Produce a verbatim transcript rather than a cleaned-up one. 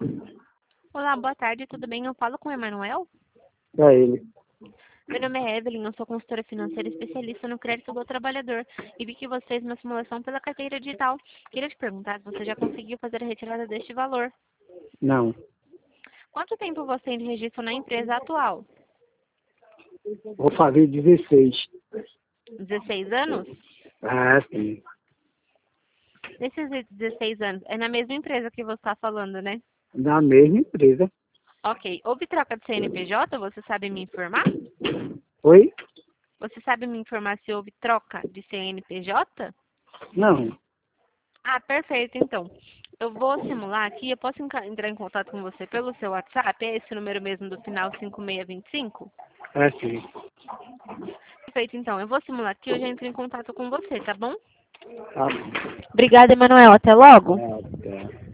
Olá, boa tarde, tudo bem? Eu falo com o Emanuel? Pra ele. Meu nome é Evelyn, eu sou consultora financeira especialista no crédito do trabalhador e vi que você fez uma simulação pela carteira digital. Queria te perguntar se você já conseguiu fazer a retirada deste valor. Não. Quanto tempo você tem de registro na empresa atual? Vou fazer dezesseis. dezesseis anos? Ah, sim. Nesses dezesseis anos, é na mesma empresa que você está falando, né? Na mesma empresa. Ok. Houve troca de C N P J? Você sabe me informar? Oi? Você sabe me informar se houve troca de C N P J? Não. Ah, perfeito, então. Eu vou simular aqui, eu posso enca- entrar em contato com você pelo seu WhatsApp? É esse número mesmo do final cinco seis dois cinco? É sim. Perfeito, então. Eu vou simular aqui, eu já entro em contato com você, tá bom? Tá bom. Obrigada, Emanuel. Até logo. Ah, tá.